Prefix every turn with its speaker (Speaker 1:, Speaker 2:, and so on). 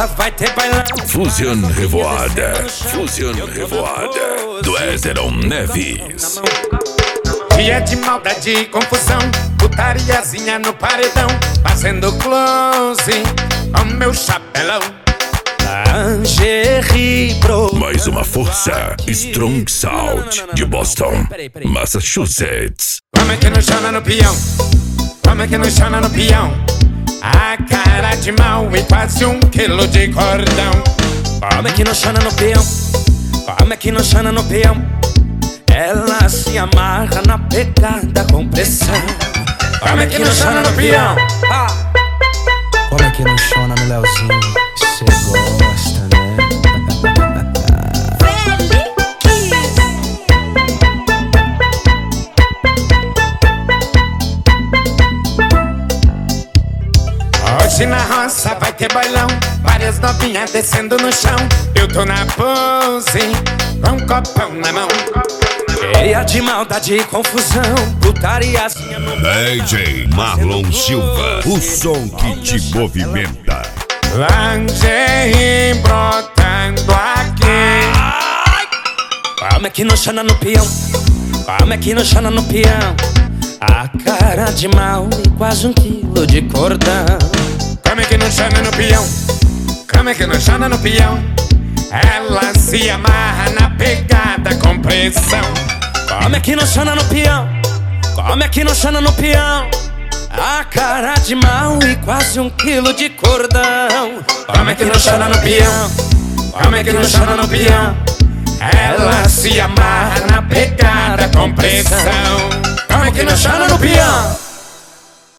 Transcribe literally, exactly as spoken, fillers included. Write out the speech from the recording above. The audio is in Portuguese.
Speaker 1: roça vai ter bailão.
Speaker 2: Fusion Revoada, Fusion Revoada, do Ézeron Neves.
Speaker 1: Dia de maldade e confusão, putariazinha no paredão, fazendo close ao meu chapelão. Lingerie bro.
Speaker 2: Mais uma força, Strong Sound, de Boston, Massachusetts.
Speaker 1: Como é que não chama no peão? Como é que não chama no peão? A cara de mal e quase um quilo de cordão. Como é que não chama no peão? Como é que não chama no peão? Ela se amarra na pegada com pressão. Como é que não chama no peão?
Speaker 3: Como é que não chama no Leozinho? Cê gosta, né?
Speaker 1: Hoje na roça vai ter bailão, várias novinhas descendo no chão. Eu tô na pose, com um copão na mão. Cheia de maldade e confusão, putariazinha no
Speaker 4: D J Marlon Silva, o som que te movimenta.
Speaker 1: Lingerie brotando aqui. Como é que não chama no peão? Como é que não chama no peão? A cara de mal e quase um quilo de cordão. Como é que não chama no peão? Como é que não chama no peão? Ela se amarra na pegada com pressão. Como é que não chama no peão? Como é que não chama no peão? A cara de mal e quase um quilo de cordão. Como é que não chama no peão? Como é que não chama no peão? Ela se amarra na pegada com pressão. Como é que não chama no peão?